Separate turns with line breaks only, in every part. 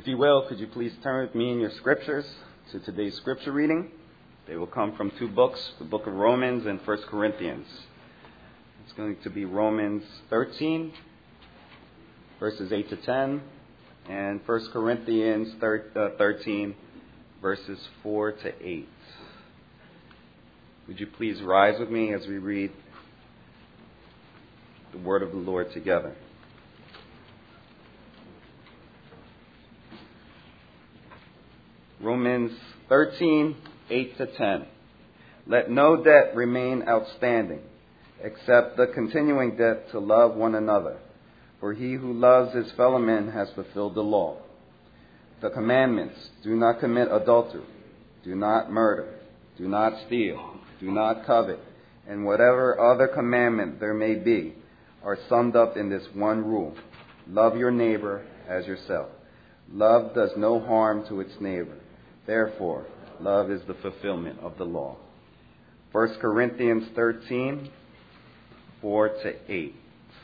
If you will, could you please turn with me in your scriptures to today's scripture reading? They will come from two books, the book of Romans and 1 Corinthians. It's going to be Romans 13, verses 8 to 10, and 1 Corinthians 13, verses 4 to 8. Would you please rise with me as we read the word of the Lord together? Romans 13, 8 to 10. Let no debt remain outstanding, except the continuing debt to love one another. For he who loves his fellow man has fulfilled the law. The commandments: do not commit adultery, do not murder, do not steal, do not covet, and whatever other commandment there may be, are summed up in this one rule: love your neighbor as yourself. Love does no harm to its neighbor. Therefore, love is the fulfillment of the law. 1 Corinthians 13, 4 to 8.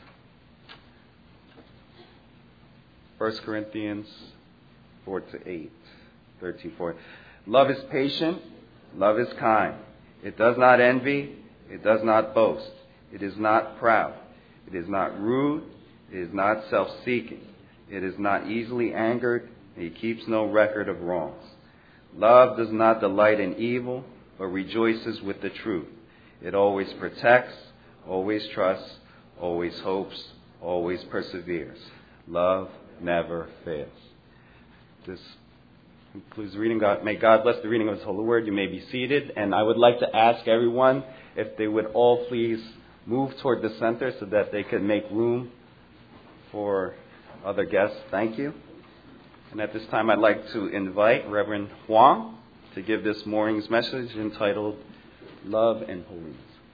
1 Corinthians 4 to 8. 13, 4. Love is patient. Love is kind. It does not envy. It does not boast. It is not proud. It is not rude. It is not self-seeking. It is not easily angered. It keeps no record of wrongs. Love does not delight in evil, but rejoices with the truth. It always protects, always trusts, always hopes, always perseveres. Love never fails. This concludes the reading. May God bless the reading of His holy word. You may be seated. And I would like to ask everyone if they would all please move toward the center so that they can make room for other guests. Thank you. And at this time, I'd like to invite Reverend Huang to give this morning's message entitled Love and Holiness.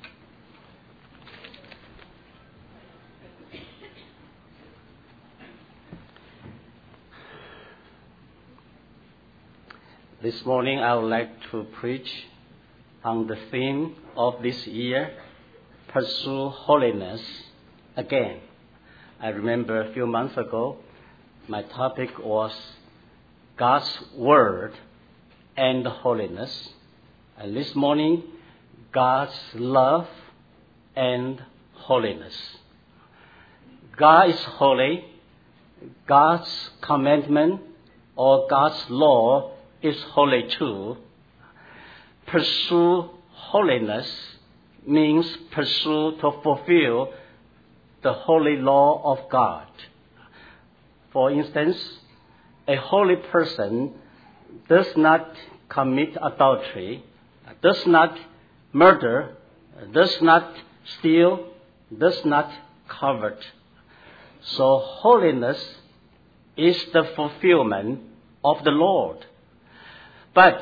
This morning, I would like to preach on the theme of this year, Pursue Holiness Again. I remember a few months ago, my topic was God's Word and Holiness. And this morning, God's Love and Holiness. God is holy. God's commandment or God's law is holy too. Pursue holiness means pursue to fulfill the holy law of God. For instance, a holy person does not commit adultery, does not murder, does not steal, does not covet. So holiness is the fulfillment of the Lord. But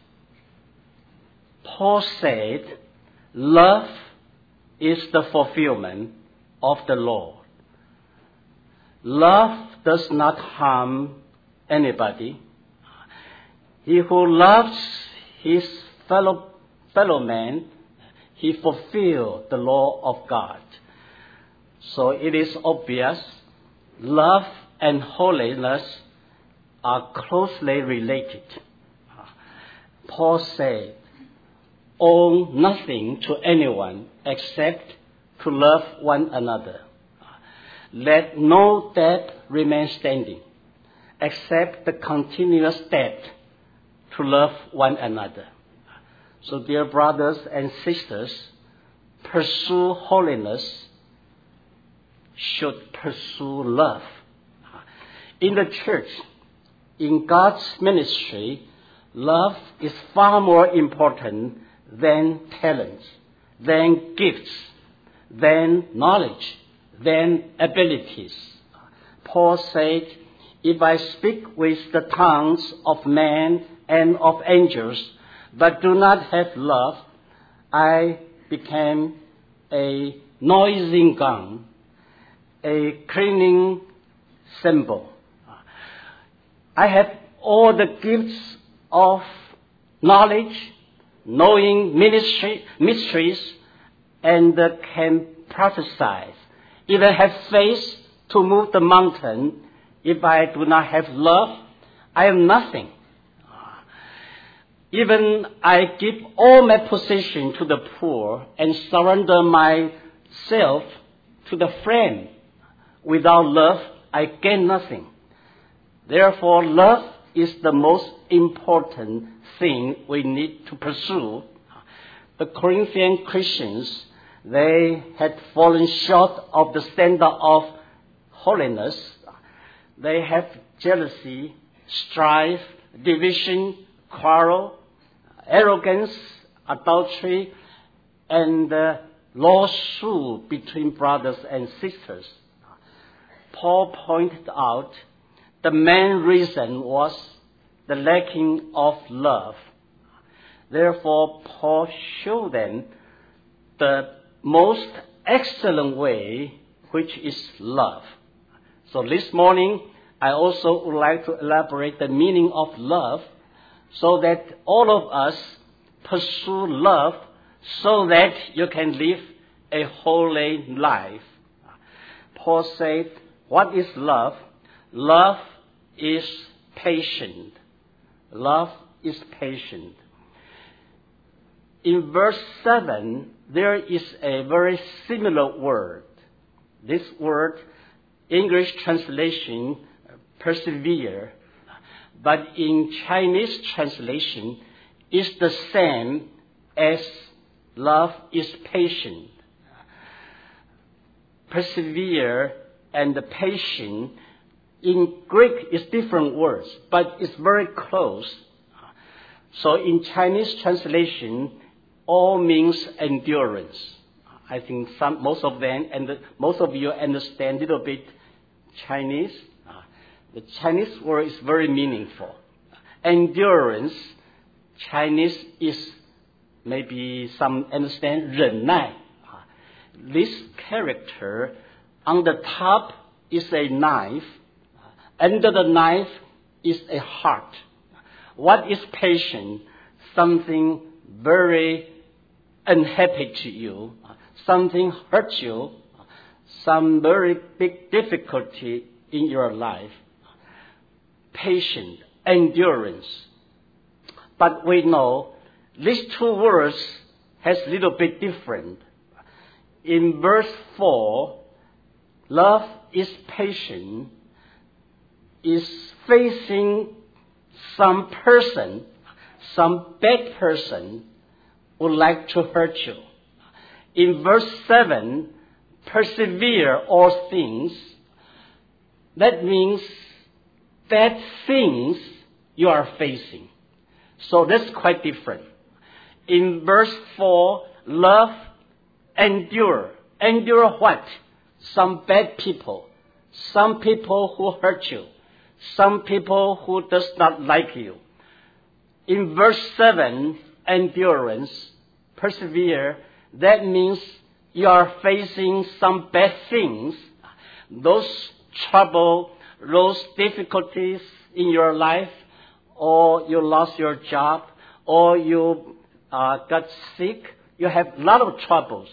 Paul said, love is the fulfillment of the Lord. Love does not harm anybody. He who loves his fellow man, he fulfills the law of God. So it is obvious, love and holiness are closely related. Paul said, owe nothing to anyone except to love one another. Let no debt remain standing, except the continuous debt to love one another. So, dear brothers and sisters, pursue holiness should pursue love. In the church, in God's ministry, love is far more important than talents, than gifts, than knowledge, than abilities. Paul said, if I speak with the tongues of men and of angels, but do not have love, I became a noisy gong, a clanging cymbal. I have all the gifts of knowledge, knowing mysteries, and can prophesy. If I have faith to move the mountain, if I do not have love, I am nothing. Even I give all my possession to the poor and surrender myself to the friend. Without love, I gain nothing. Therefore, love is the most important thing we need to pursue. The Corinthian Christians, they had fallen short of the standard of holiness. They have jealousy, strife, division, quarrel, arrogance, adultery, and lawsuit between brothers and sisters. Paul pointed out the main reason was the lacking of love. Therefore, Paul showed them the most excellent way, which is love. So this morning, I also would like to elaborate the meaning of love so that all of us pursue love so that you can live a holy life. Paul said, what is love? Love is patient. Love is patient. In verse 7, there is a very similar word. This word, English translation, persevere, but in Chinese translation, is the same as love is patient. Persevere and the patient in Greek is different words, but it's very close. So in Chinese translation, all means endurance. I think most of them and most of you understand a little bit Chinese. The Chinese word is very meaningful. Endurance, Chinese is maybe some understand 忍耐. This character on the top is a knife. Under the knife is a heart. What is patient? Something very unhappy to you. Something hurts you. Some very big difficulty in your life. Patient, endurance. But we know these two words has a little bit different. In verse 4, love is patient, is facing some person, some bad person would like to hurt you. In verse 7, persevere all things. That means bad things you are facing. So that's quite different. In verse 4, love endure. Endure what? Some bad people. Some people who hurt you. Some people who does not like you. In verse 7, endurance, persevere, that means you are facing some bad things. Those trouble, those difficulties in your life, or you lost your job, or you got sick. You have a lot of troubles.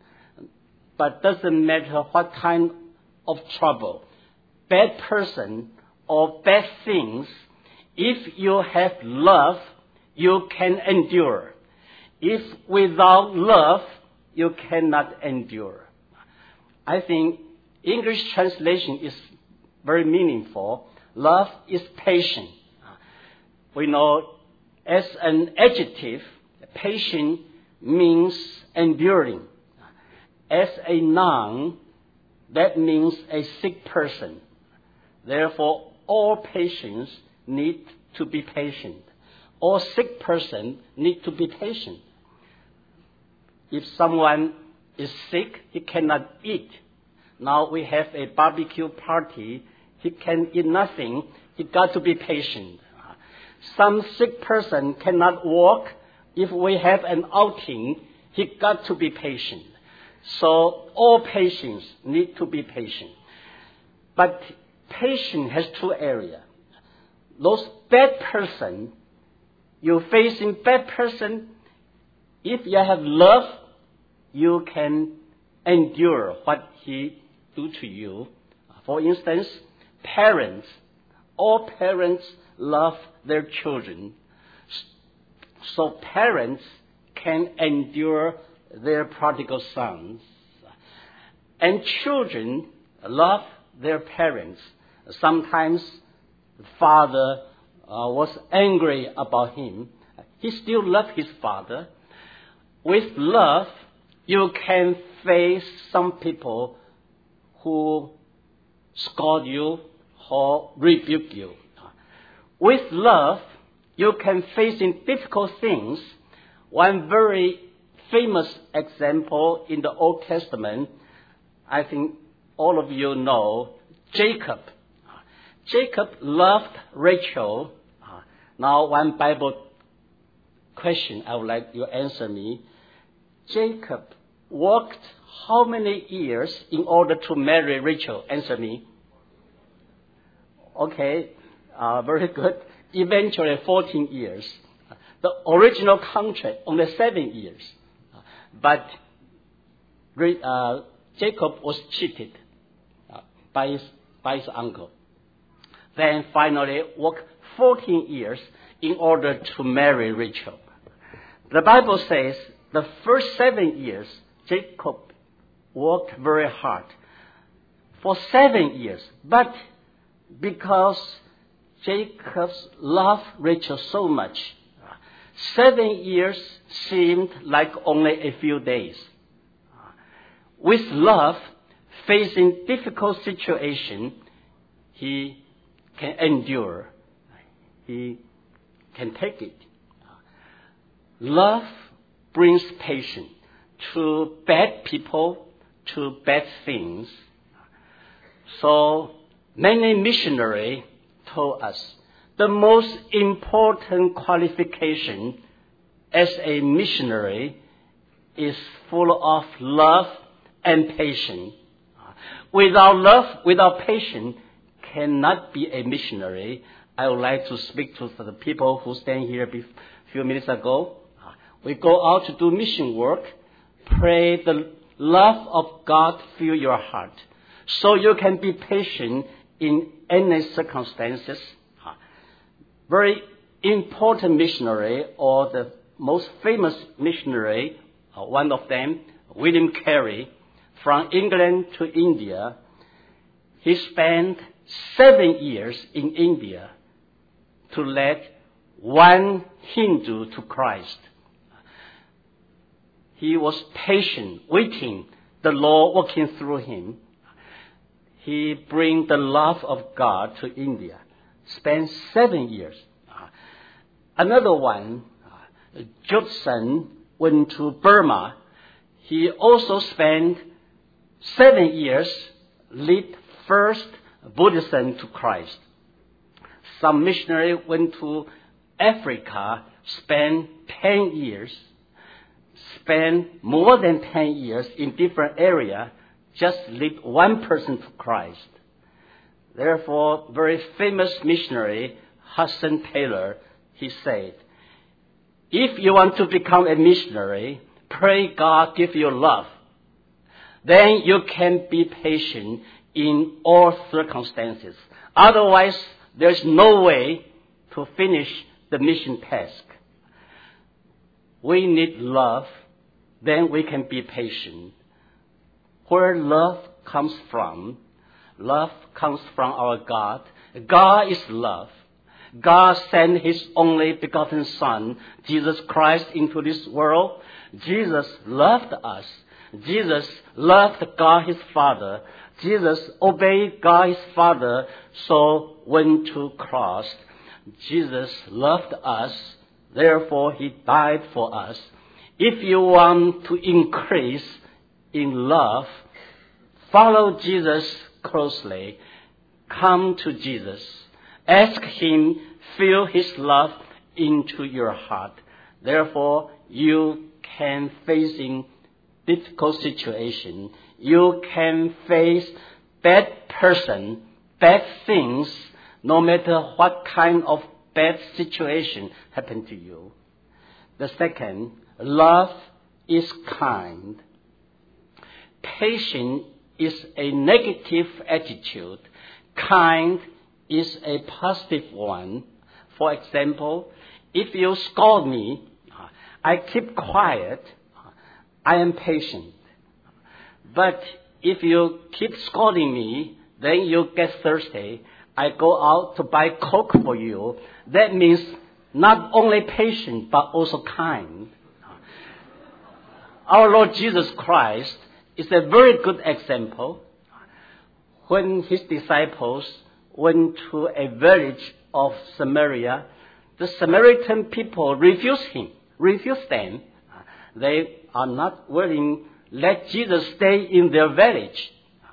But doesn't matter what kind of trouble. Bad person or bad things, if you have love, you can endure. If without love, you cannot endure. I think English translation is very meaningful. Love is patient. We know as an adjective, patient means enduring. As a noun, that means a sick person. Therefore, all patients need to be patient. All sick person need to be patient. If someone is sick, he cannot eat. Now we have a barbecue party. He can eat nothing. He got to be patient. Some sick person cannot walk. If we have an outing, he got to be patient. So all patients need to be patient. But patience has two areas. Those bad person, you're facing bad person, if you have love, you can endure what he do to you. For instance, parents All parents love their children. So parents can endure their prodigal sons. And children love their parents. Sometimes the father was angry about him. He still loved his father. With love, you can face some people who scold you or rebuke you. With love, you can face in difficult things. One very famous example in the Old Testament, I think all of you know, Jacob. Jacob loved Rachel. Now, one Bible question I would like you to answer me. Jacob worked how many years in order to marry Rachel? Answer me. Okay, very good. Eventually 14 years. The original contract only 7 years. But Jacob was cheated by his uncle. Then finally worked 14 years in order to marry Rachel. The Bible says the first 7 years, Jacob worked very hard for 7 years. But because Jacob loved Rachel so much, 7 years seemed like only a few days. With love, facing difficult situation, he can endure. He can take it. Love brings patience to bad people, to bad things. So many missionaries told us the most important qualification as a missionary is full of love and patience. Without love, without patience, cannot be a missionary. I would like to speak to the people who stand here a few minutes ago. We go out to do mission work. Pray the love of God fill your heart, so you can be patient in any circumstances. Very important missionary, or the most famous missionary, one of them, William Carey, from England to India. He spent 7 years in India to lead one Hindu to Christ. He was patient, waiting, the Lord working through him. He bring the love of God to India. Spent 7 years. Another one, Judson, went to Burma. He also spent 7 years, lead first Buddhism to Christ. Some missionary went to Africa, spent 10 years, spent more than 10 years in different area, just lead one person to Christ. Therefore, very famous missionary, Hudson Taylor, he said, if you want to become a missionary, pray God give you love. Then you can be patient in all circumstances. Otherwise, there's no way to finish the mission task. We need love, then we can be patient. Where love comes from our God. God is love. God sent His only begotten Son, Jesus Christ, into this world. Jesus loved us. Jesus loved God His Father. Jesus obeyed God His Father, so went to cross. Jesus loved us, therefore He died for us. If you want to increase in love, follow Jesus closely. Come to Jesus. Ask Him, fill His love into your heart. Therefore, you can face in difficult situation. You can face bad person, bad things, no matter what kind of bad situation happen to you. The second, love is kind. Patience is a negative attitude. Kind is a positive one. For example, if you scold me, I keep quiet, I am patient. But if you keep scolding me, then you get thirsty, I go out to buy Coke for you. That means not only patient, but also kind. Our Lord Jesus Christ is a very good example. When his disciples went to a village of Samaria, the Samaritan people refused them. They are not willing to let Jesus stay in their village.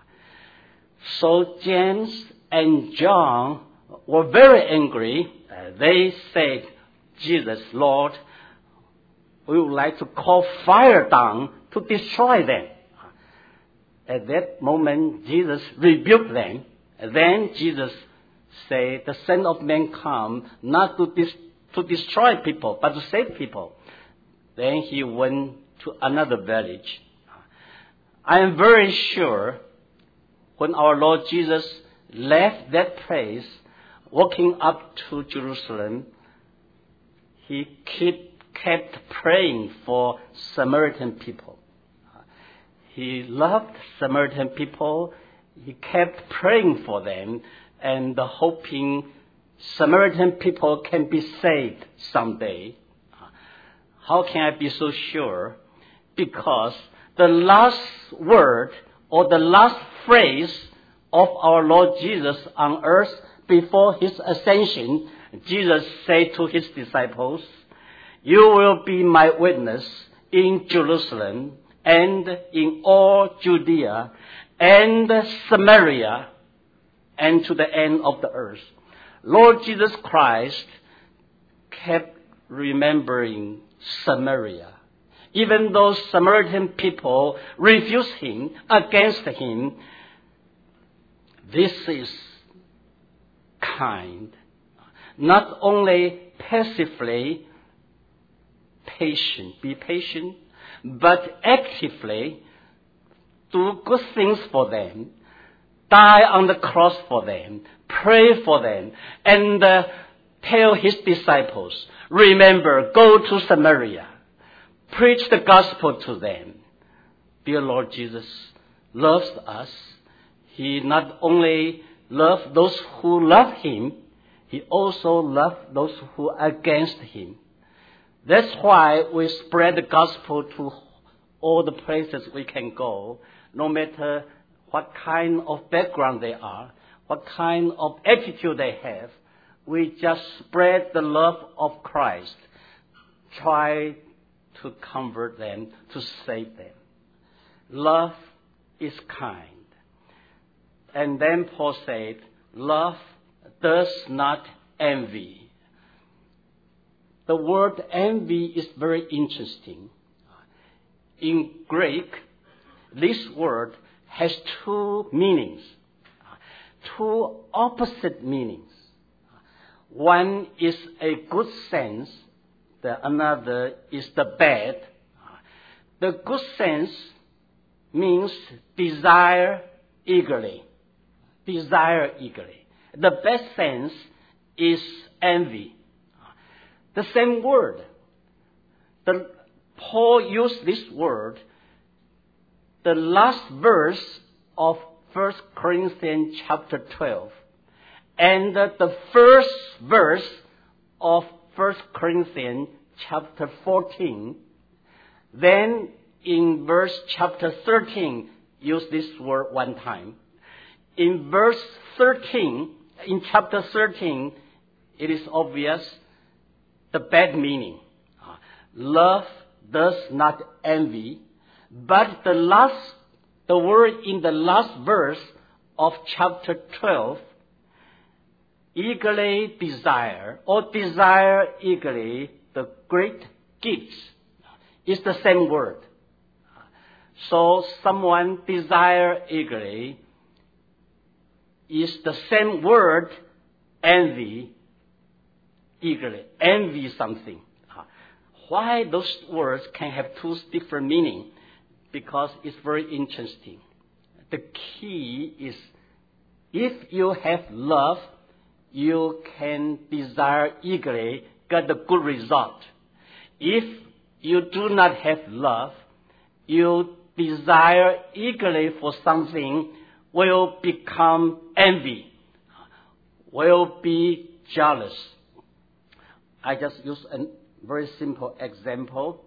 So James and John were very angry. They said, Jesus, Lord, we would like to call fire down to destroy them. At that moment, Jesus rebuked them. Then Jesus said, the Son of Man come not to destroy people, but to save people. Then he went to another village. I am very sure when our Lord Jesus left that place, walking up to Jerusalem, he kept praying for Samaritan people. He loved Samaritan people. He kept praying for them and hoping Samaritan people can be saved someday. How can I be so sure? Because the last word or the last phrase of our Lord Jesus on earth before his ascension, Jesus said to his disciples, you will be my witness in Jerusalem and in all Judea and Samaria and to the end of the earth. Lord Jesus Christ kept remembering Samaria. Even though Samaritan people refused him, against him, this is kind. Not only passively be patient, but actively do good things for them, die on the cross for them, pray for them, and tell his disciples, remember, go to Samaria, preach the gospel to them. Dear Lord Jesus loves us. He not only loves those who love him, he also loves those who are against him. That's why we spread the gospel to all the places we can go, no matter what kind of background they are, what kind of attitude they have. We just spread the love of Christ, try to convert them, to save them. Love is kind. And then Paul said, love does not envy. The word envy is very interesting. In Greek, this word has two meanings, two opposite meanings. One is a good sense, the another is the bad. The good sense means desire eagerly. Desire eagerly. The bad sense is envy. The same word. Paul used this word, the last verse of 1 Corinthians chapter 12, and the first verse of 1 Corinthians chapter 14. Then in verse chapter 13, use this word one time. In verse 13, in chapter 13, it is obvious the bad meaning. Love does not envy, but the word in the last verse of chapter 12, eagerly desire, or desire eagerly the great gifts, is the same word. So someone desire eagerly is the same word, envy, eagerly, envy something. Why those words can have two different meanings? Because it's very interesting. The key is if you have love, you can desire eagerly, get the good result. If you do not have love, you desire eagerly for something will become envy, will be jealous. I just use a very simple example.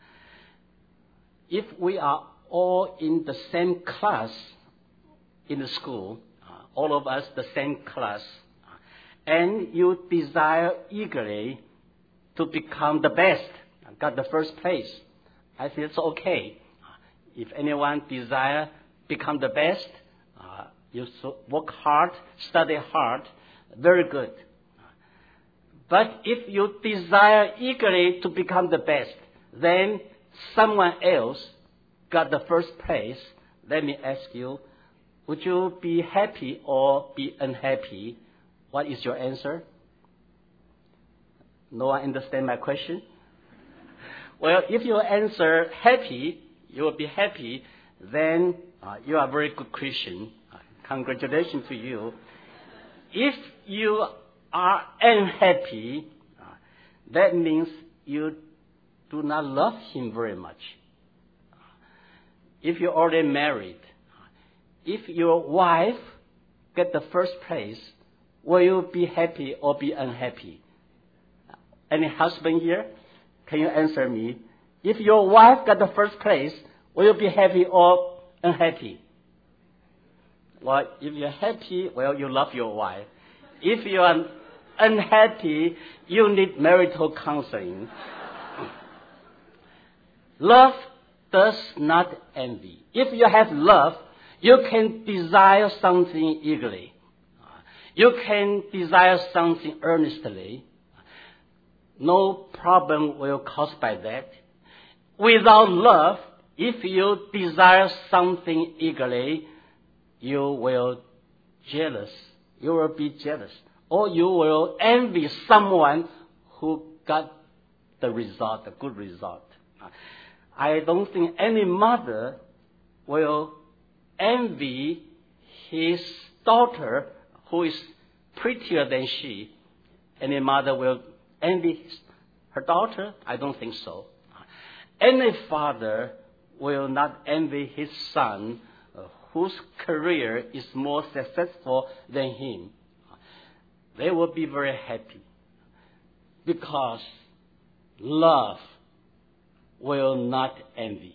If we are all in the same class in the school, all of us the same class, and you desire eagerly to become the best, got the first place, I think it's okay. If anyone desire become the best, you should work hard, study hard, very good. But if you desire eagerly to become the best, then someone else got the first place. Let me ask you, would you be happy or be unhappy? What is your answer? No one understand my question? Well, if you answer happy, you will be happy, then you are a very good Christian. Congratulations to you. If you are unhappy, that means you do not love him very much. If you're already married, if your wife get the first place, will you be happy or be unhappy? Any husband here? Can you answer me? If your wife got the first place, will you be happy or unhappy? Well, if you're happy, well, you love your wife. If you are unhappy, you need marital counseling. Love does not envy. If you have love, you can desire something eagerly. You can desire something earnestly. No problem will caused by that. Without love, if you desire something eagerly, you will jealous. You will be jealous. Or you will envy someone who got the result, the good result. I don't think any mother will envy his daughter who is prettier than she. Any mother will envy her daughter? I don't think so. Any father will not envy his son whose career is more successful than him. They will be very happy because love will not envy.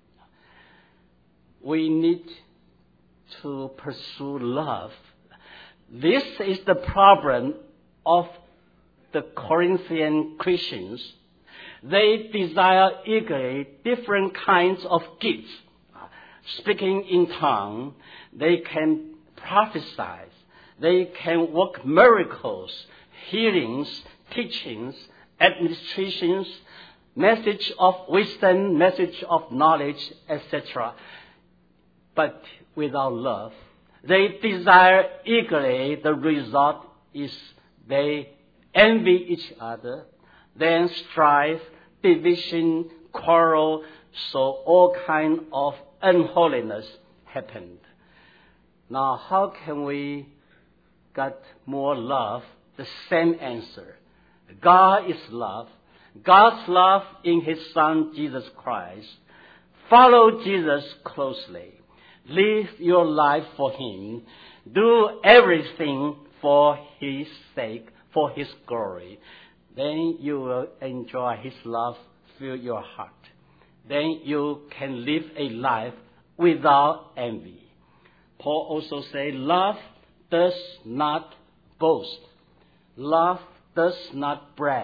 We need to pursue love. This is the problem of the Corinthian Christians. They desire eagerly different kinds of gifts. Speaking in tongues, they can prophesy, they can work miracles, healings, teachings, administrations, message of wisdom, message of knowledge, etc. But without love, they desire eagerly. The result is they envy each other, then strife, division, quarrel, so all kind of unholiness happened. Now, how can we get more love? The same answer. God is love. God's love in His Son, Jesus Christ. Follow Jesus closely. Live your life for Him. Do everything for His sake, for His glory. Then you will enjoy His love fill your heart. Then you can live a life without envy. Paul also says, love does not boast. Love does not brag.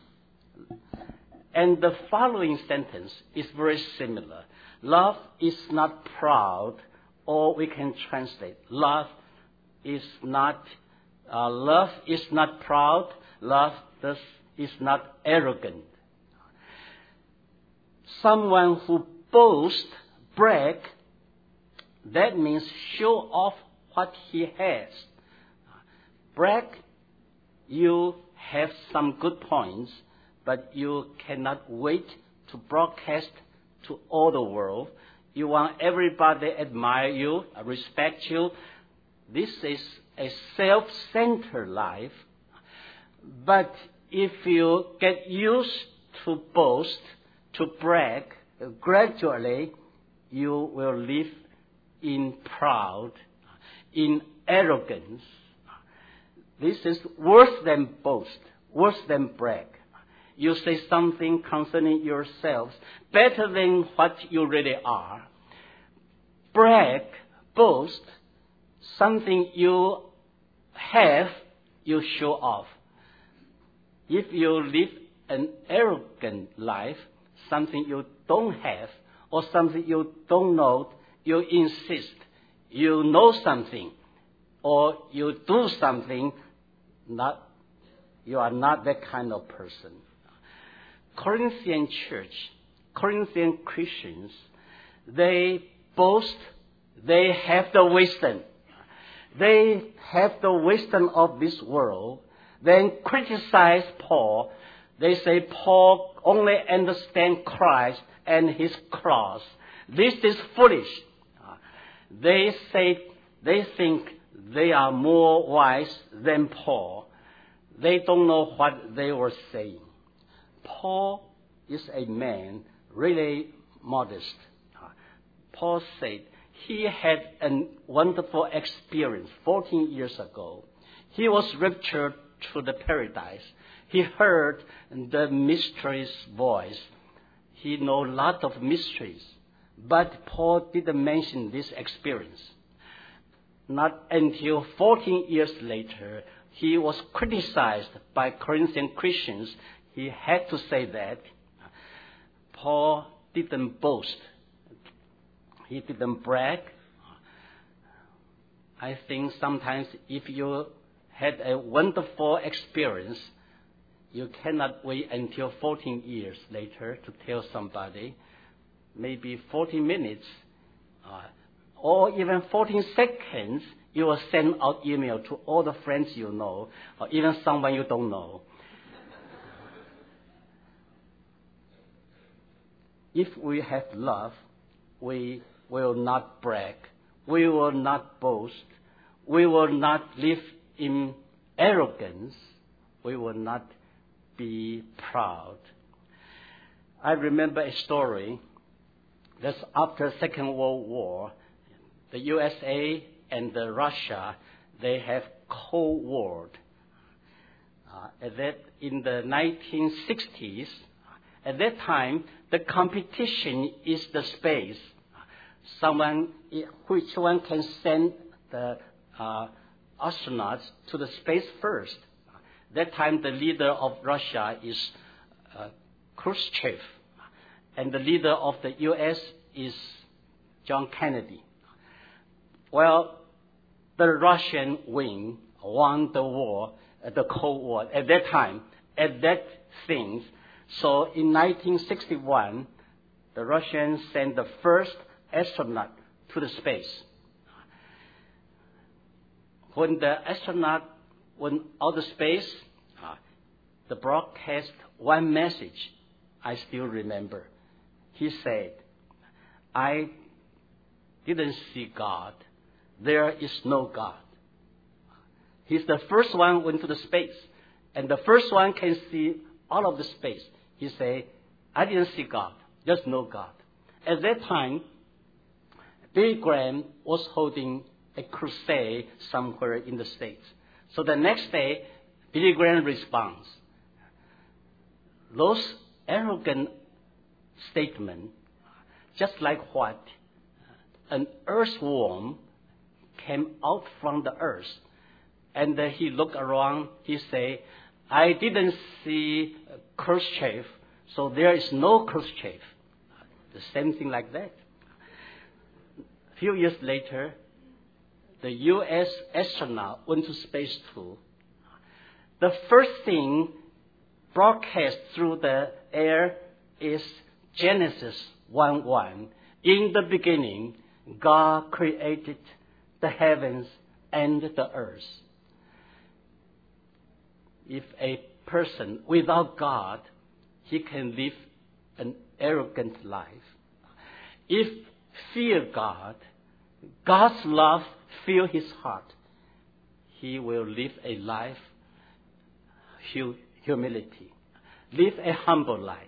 And the following sentence is very similar. Love is not proud, or we can translate, love is not proud, love is not arrogant. Someone who boasts, brag, that means show off what he has. Brag, you have some good points, but you cannot wait to broadcast to all the world. You want everybody to admire you, respect you. This is a self-centered life. But if you get used to boast, to brag, gradually you will live in proud, in arrogance. This is worse than boast, worse than brag. You say something concerning yourselves better than what you really are. Brag, boast, something you have, you show off. If you live an arrogant life, something you don't have, or something you don't know, you insist, you know something, or you do something, you are not that kind of person. Corinthian church, Corinthian Christians, they boast, they have the wisdom. They have the wisdom of this world. Then criticize Paul. They say Paul only understands Christ and his cross. This is foolish. They think they are more wise than Paul. They don't know what they were saying. Paul is a man really modest. Paul said he had a wonderful experience 14 years ago. He was raptured to the paradise. He heard the mysteries voice. He knows a lot of mysteries. But Paul didn't mention this experience. Not until 14 years later, he was criticized by Corinthian Christians. He had to say that. Paul didn't boast. He didn't brag. I think sometimes if you had a wonderful experience, you cannot wait until 14 years later to tell somebody. Maybe 40 minutes or even 14 seconds, you will send out email to all the friends you know or even someone you don't know. If we have love, we will not brag. We will not boast. We will not live in arrogance. We will not be proud. I remember a story that's after Second World War. The USA and Russia, they have Cold War. In the 1960s, at that time, the competition is the space. Which one can send the astronauts to the space first? That time, the leader of Russia is Khrushchev, and the leader of the U.S. is John Kennedy. Well, the Russian wing won the war, the Cold War, at that time, at that thing. So in 1961, the Russians sent the first astronaut to the space. When the astronaut went out of space, the broadcast one message I still remember. He said, "I didn't see God. There is no God." He's the first one went to the space, and the first one can see all of the space. He said, "I didn't see God. There's no God." At that time, Billy Graham was holding a crusade somewhere in the States. So the next day, Billy Graham responds. Those arrogant statements, just like what? An earthworm came out from the earth. And he looked around, he said, "I didn't see Khrushchev, so there is no Khrushchev." The same thing like that. A few years later, the U.S. astronaut went to space too. The first thing broadcast through the air is Genesis 1:1. In the beginning, God created the heavens and the earth. If a person without God, he can live an arrogant life. If fear God, God's love fill his heart, he will live a life, humility, live a humble life.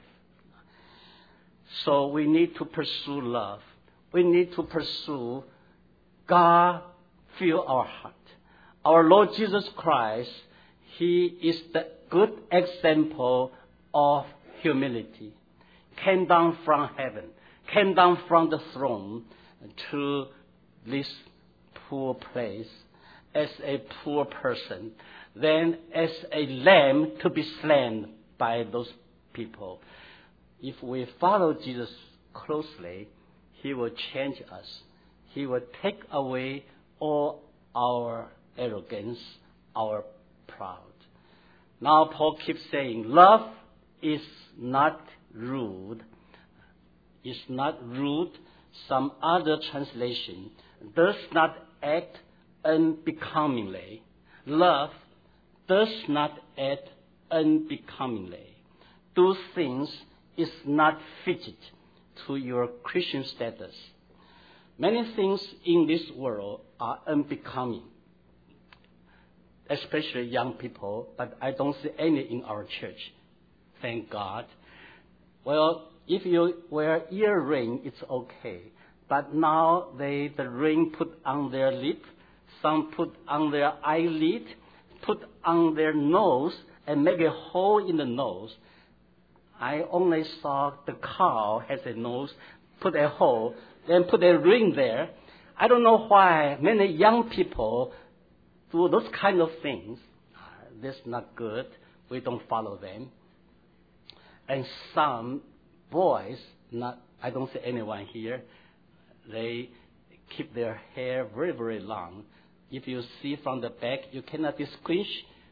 So we need to pursue love. We need to pursue God fill our heart. Our Lord Jesus Christ, He is the good example of humility. Came down from heaven, came down from the throne to this poor place as a poor person, then as a lamb to be slain by those people. If we follow Jesus closely, He will change us. He will take away all our arrogance, our pride. Now Paul keeps saying, love is not rude. It's not rude. Some other translation does not act unbecomingly. Love does not act unbecomingly. Do things is not fitted to your Christian status. Many things in this world are unbecoming, especially young people, but I don't see any in our church. Thank God. Well, if you wear earring, it's okay. But now the ring put on their lip, some put on their eyelid, put on their nose, and make a hole in the nose. I only saw the cow has a nose, put a hole, then put a ring there. I don't know why many young people do those kind of things. That's not good. We don't follow them. And some boys, I don't see anyone here, they keep their hair very, very long. If you see from the back, you cannot distinguish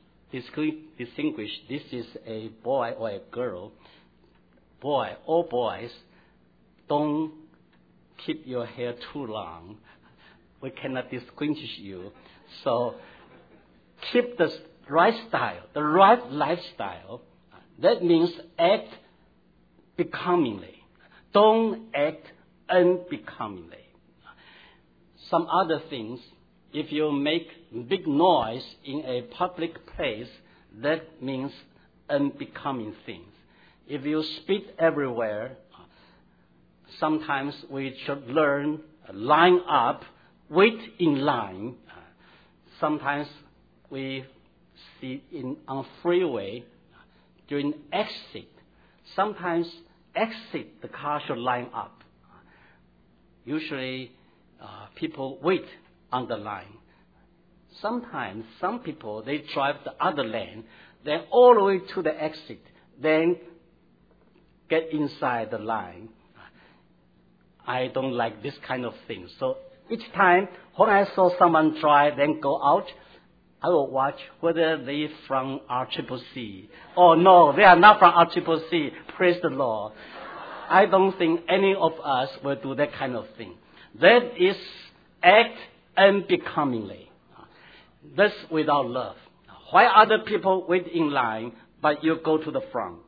this is a boy or a girl. All boys, don't keep your hair too long. We cannot distinguish you. So keep the right style, the right lifestyle. That means act becomingly. Don't act unbecomingly. Some other things, if you make big noise in a public place, that means unbecoming things. If you spit everywhere, sometimes we should learn, line up, wait in line. Sometimes we see on freeway during exit. Sometimes exit, the car should line up. Usually people wait on the line. Sometimes some people, they drive the other lane, then all the way to the exit, then get inside the line. I don't like this kind of thing. So each time when I saw someone drive, then go out, I will watch whether they from RCCC. Oh no, they are not from RCCC. Praise the Lord. I don't think any of us will do that kind of thing. That is act unbecomingly. That's without love. Why other people wait in line, but you go to the front?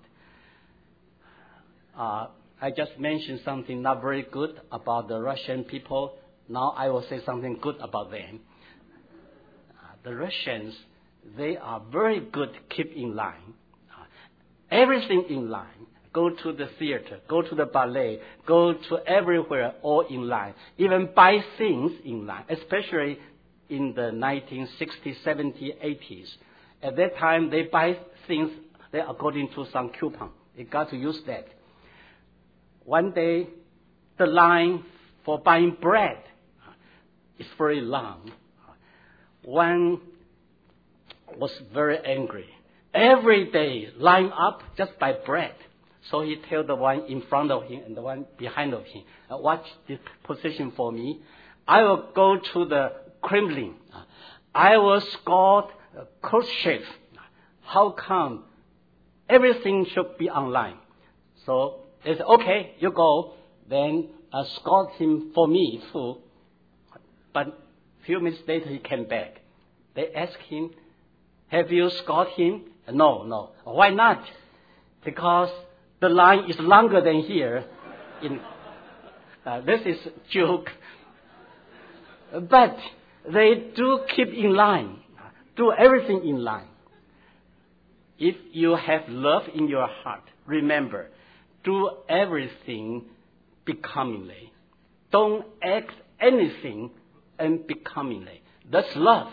I just mentioned something not very good about the Russian people. Now I will say something good about them. The Russians, they are very good to keep in line. Everything in line. Go to the theater, go to the ballet, go to everywhere, all in line. Even buy things in line, especially in the 1960s, 70s, 80s. At that time, they buy things according to some coupon. They got to use that. One day, the line for buying bread is very long. One was very angry. Every day, line up just by bread. So he told the one in front of him and the one behind of him, watch this position for me. I will go to the Kremlin. I will escort Khrushchev. How come everything should be online? So they said, okay, you go. Then escort him for me too. But a few minutes later he came back. They asked him, have you escorted him? No. Why not? Because the line is longer than here. This is a joke. But they do keep in line. Do everything in line. If you have love in your heart, remember, do everything becomingly. Don't act anything unbecomingly. That's love.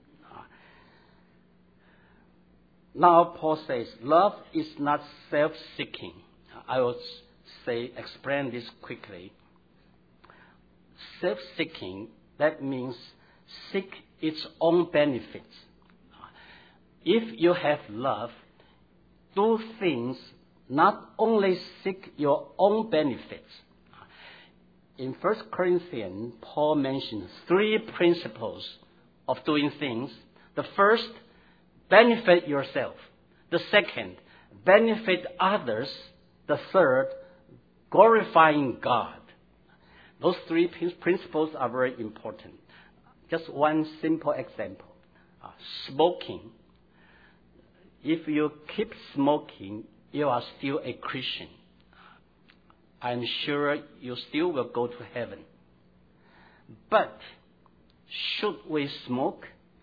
Now Paul says, love is not self-seeking. I will explain this quickly. Self-seeking, that means seek its own benefits. If you have love, do things not only seek your own benefits. In 1 Corinthians, Paul mentions 3 principles of doing things. The first, benefit yourself. The second, benefit others. The third, glorifying God. Those 3 principles are very important. Just one simple example. Smoking. If you keep smoking, you are still a Christian. I'm sure you still will go to heaven. But should we smoke?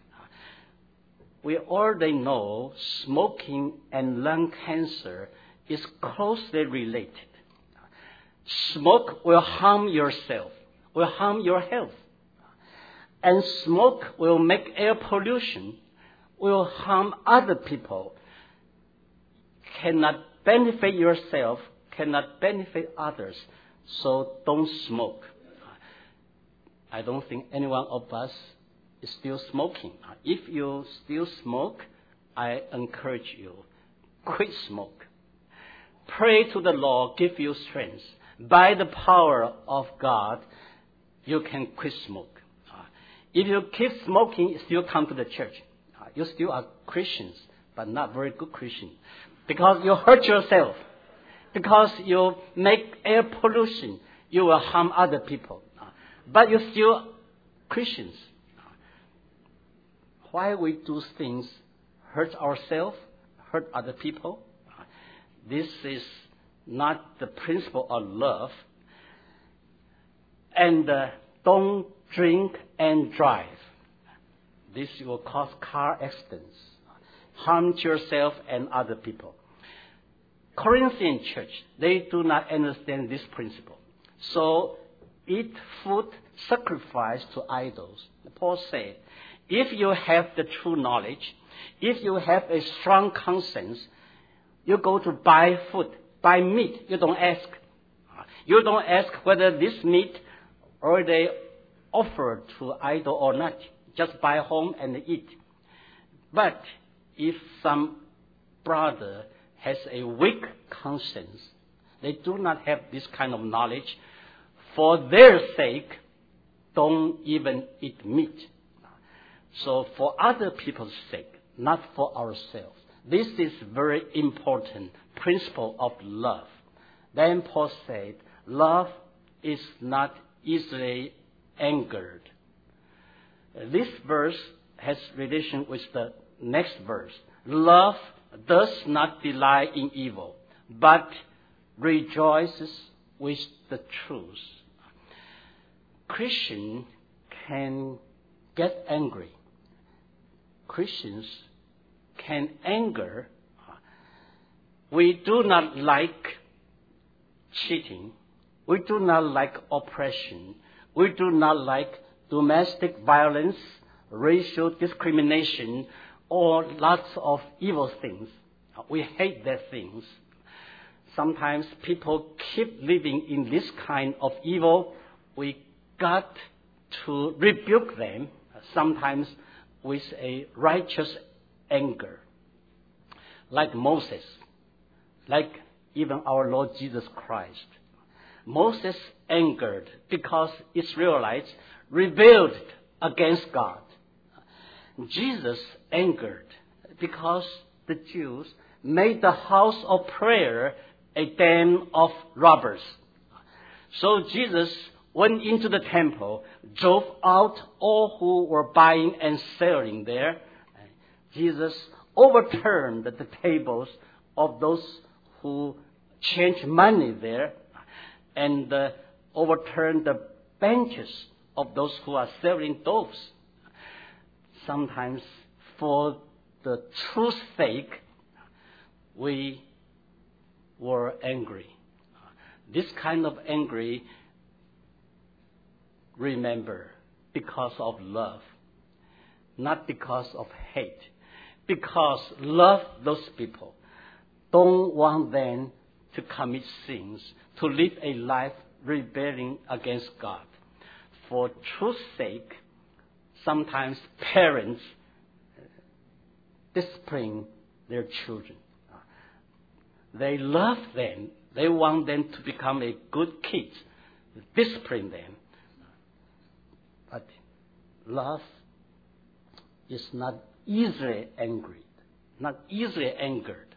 We already know smoking and lung cancer is closely related. Smoke will harm yourself, will harm your health. And smoke will make air pollution, will harm other people. Cannot benefit yourself, cannot benefit others. So don't smoke. I don't think any one of us is still smoking. If you still smoke, I encourage you, quit smoke. Pray to the Lord, give you strength. By the power of God, you can quit smoke. If you keep smoking, you still come to the church. You still are Christians, but not very good Christians. Because you hurt yourself. Because you make air pollution, you will harm other people. But you're still Christians. Why we do things hurt ourselves, hurt other people? This is not the principle of love. And don't drink and drive. This will cause car accidents, harm yourself and other people. Corinthian church, they do not understand this principle. So eat food sacrificed to idols. Paul said, if you have the true knowledge, if you have a strong conscience, you go to buy food, buy meat. You don't ask. You don't ask whether this meat already offered to idol or not. Just buy home and eat. But if some brother has a weak conscience, they do not have this kind of knowledge, for their sake, don't even eat meat. So for other people's sake, not for ourselves. This is very important principle of love. Then Paul said, love is not easily angered. This verse has relation with the next verse. Love does not delight in evil, but rejoices with the truth. Christians can get angry. Christians can anger. We do not like cheating. We do not like oppression. We do not like domestic violence, racial discrimination, or lots of evil things. We hate those things. Sometimes people keep living in this kind of evil. We got to rebuke them, sometimes with a righteous anger. Like Moses, like even our Lord Jesus Christ. Moses angered because Israelites rebelled against God. Jesus angered because the Jews made the house of prayer a den of robbers. So Jesus went into the temple, drove out all who were buying and selling there. Jesus overturned the tables of those who changed money there, and overturned the benches of those who are selling doves. Sometimes for the truth's sake, we were angry. This kind of angry, remember, because of love, not because of hate. Because love those people, don't want them to commit sins, to live a life rebelling against God. For truth's sake, sometimes parents discipline their children. They love them. They want them to become a good kid. Discipline them. But love is not easily angered. Not easily angered.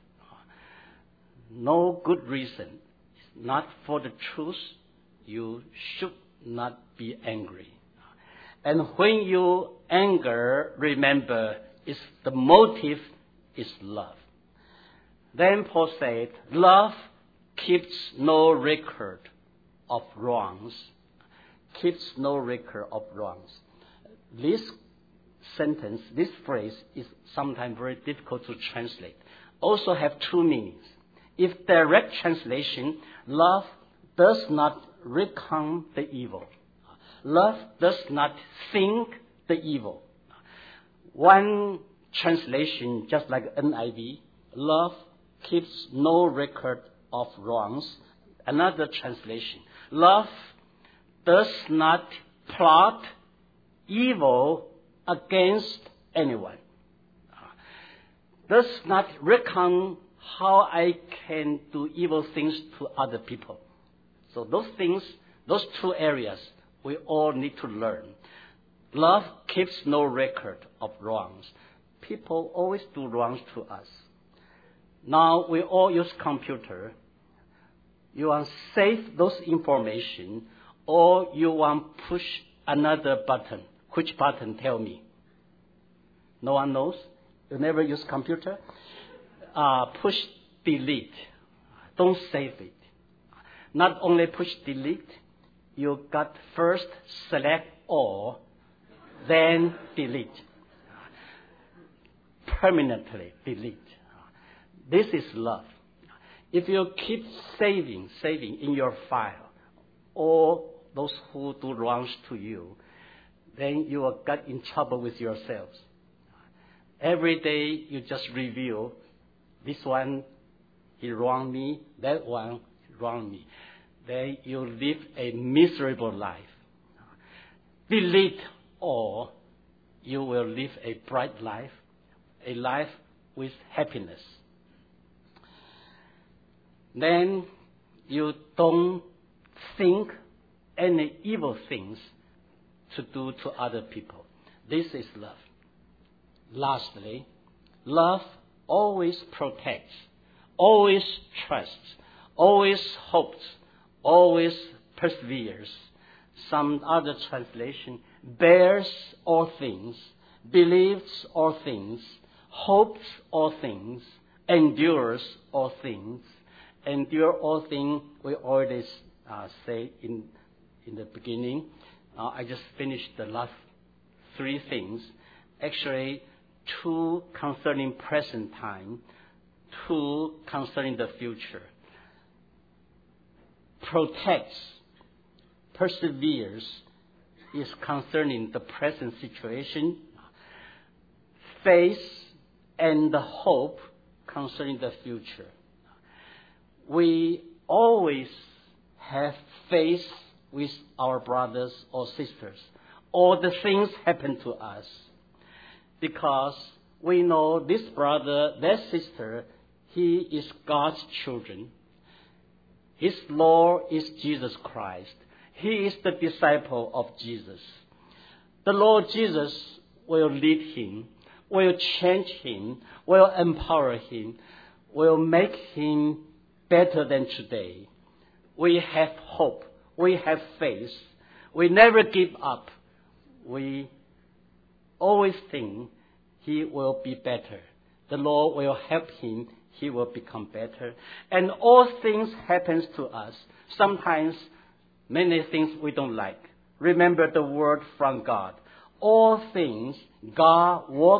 No good reason. Not for the truth. You should not be angry. And when you anger, remember, the motive is love. Then Paul said, love keeps no record of wrongs. Keeps no record of wrongs. This sentence, this phrase is sometimes very difficult to translate. Also have two meanings. If direct translation, love does not reckon the evil. Love does not think the evil. One translation, just like NIV, love keeps no record of wrongs. Another translation, love does not plot evil against anyone. Does not reckon how I can do evil things to other people. So those things, those two areas, we all need to learn. Love keeps no record of wrongs. People always do wrongs to us. Now we all use computer. You want to save those information, or you want to push another button. Which button? Tell me. No one knows? You never use computer? Push delete. Don't save it. Not only push delete, you got first select all, then delete. Permanently delete. This is love. If you keep saving in your file, all those who do wrongs to you, then you will get in trouble with yourselves. Every day you just review, this one, he wronged me, that one, he wronged me. Then you live a miserable life. Delete all, you will live a bright life, a life with happiness. Then you don't think any evil things to do to other people. This is love. Lastly, love always protects, always trusts, always hopes, always perseveres. Some other translation, bears all things, believes all things, hopes all things, endures all things. Endure all things, we already say in the beginning. I just finished the last three things. Actually, two concerning present time, two concerning the future. Protects, perseveres is concerning the present situation. Faith and the hope concerning the future. We always have faith with our brothers or sisters. All the things happen to us because we know this brother, that sister, he is God's children. His Lord is Jesus Christ. He is the disciple of Jesus. The Lord Jesus will lead him, will change him, will empower him, will make him better than today. We have hope. We have faith. We never give up. We always think he will be better. The Lord will help him. He will become better. And all things happen to us. Sometimes many things we don't like. Remember the word from God. All things, God works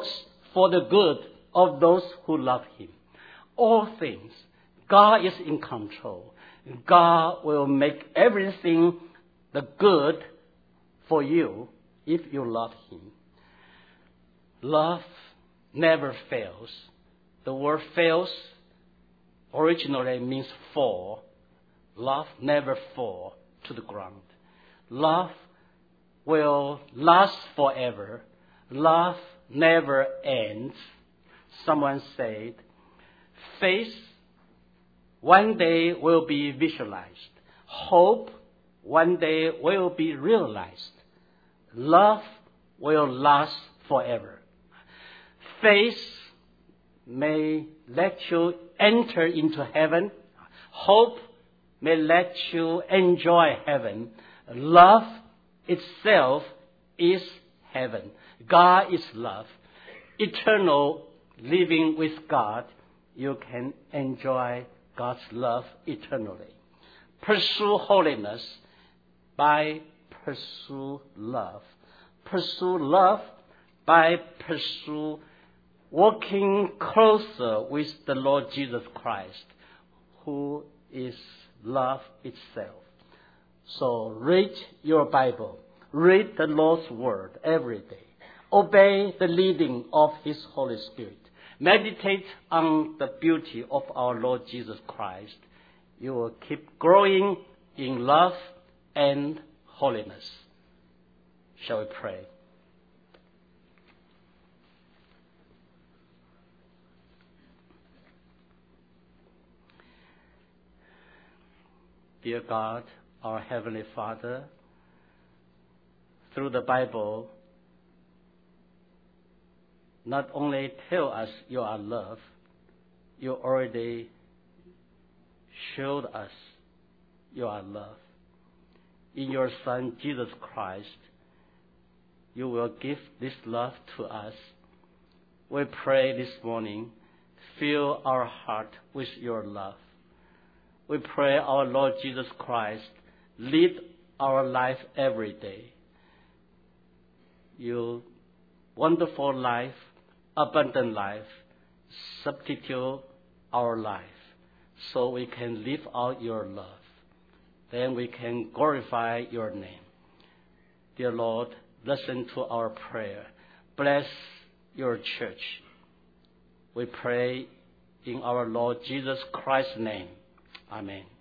for the good of those who love him. All things, God is in control. God will make everything the good for you if you love him. Love never fails. The word fails originally means fall. Love never falls to the ground. Love will last forever. Love never ends. Someone said, faith one day will be visualized. Hope one day will be realized. Love will last forever. Faith may let you enter into heaven. Hope may let you enjoy heaven. Love itself is heaven. God is love. Eternal living with God, you can enjoy God's love eternally. Pursue holiness by pursue love. Pursue love by pursue walking closer with the Lord Jesus Christ, who is love itself. So read your Bible. Read the Lord's Word every day. Obey the leading of His Holy Spirit. Meditate on the beauty of our Lord Jesus Christ. You will keep growing in love and holiness. Shall we pray? Dear God, our Heavenly Father, through the Bible, not only tell us you are love, you already showed us you are love. In your Son, Jesus Christ, you will give this love to us. We pray this morning, fill our heart with your love. We pray our Lord Jesus Christ, lead our life every day. Your wonderful life, abundant life, substitute our life so we can live out your love. Then we can glorify your name. Dear Lord, listen to our prayer. Bless your church. We pray in our Lord Jesus Christ's name. Amen.